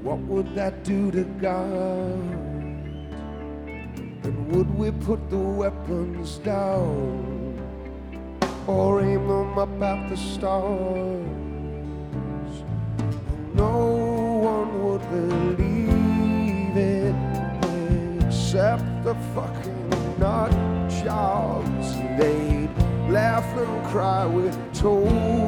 what would that do to God? And would we put the weapons down or aim them up at the stars? No one would believe it except the fucking nut jobs. They'd laugh and cry, we're told.